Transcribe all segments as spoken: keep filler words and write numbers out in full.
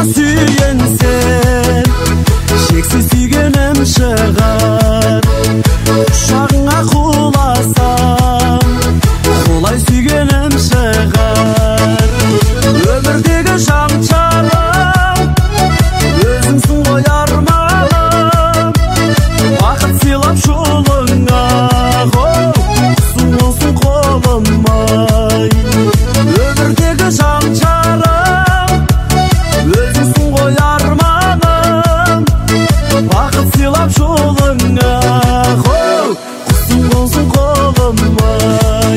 сүйенсем, шексіз сүйгенім шығар. Құшағыңа құласам, құлай сүйгенім шығар. Өмірдегі жан жарым, өзіңсің ғой арманым. Бақыт сыйлап жолыңа, құсың болсын қолым-ай. Өмірдегі жан жарым, өзіңсің ғой арманым. Бақыт сыйлап жолыңа, құсың болсын қолым-ай.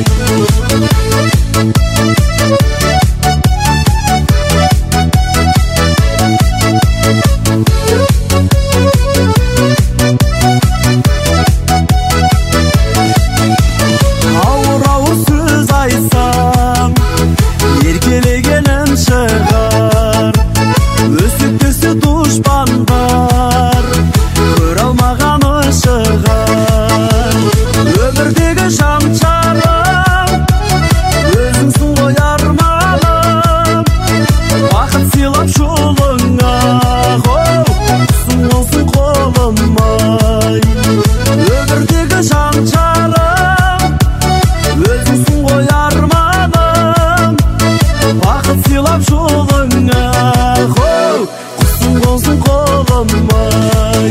Ауыр-ауыр сөз айтсам, еркелегенім шығар. Өсіп-төсі дұшпандар, көре алмағаны шығар. Өмірдегі жан жарым, өзіңсің ғой арманым. Бақыт сыйлап жолыңа, құсың болсын қолым-ай. Өмірдегі жан жарым, өзіңсің ғой арманым. Бақыт сыйлап жолыңа, құсың болсын қолым-ай.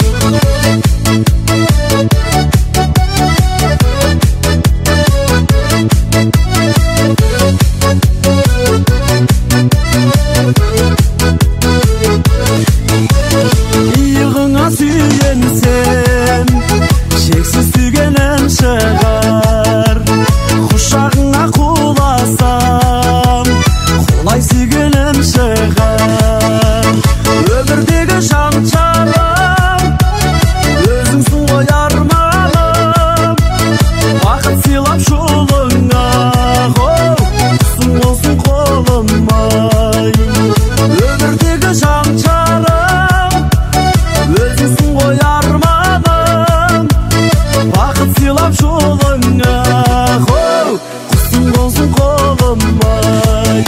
Иығыңа сүйенсем, шексіз сүйгенім шығар. Құшағыңа құласам, құлай сүйгенім шығар. Өмірдегі жан жарым, өзіңсің ғой арманым. Бақыт сыйлап жолыңа, құсың болсын қолым-ай. Өмірдегі жан жарым, өзіңсің ғой арманым. Бақыт сыйлап жолыңа, құсың болсын қолым-ай.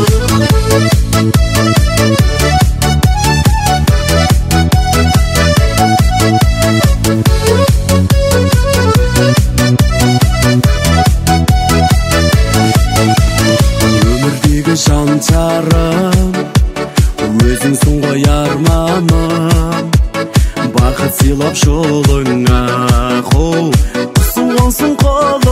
Өмірдегі жан жарым, өзіңсің ғой арманым. Бақыт сыйлап жолыңа, құсың болсын қолым-ай.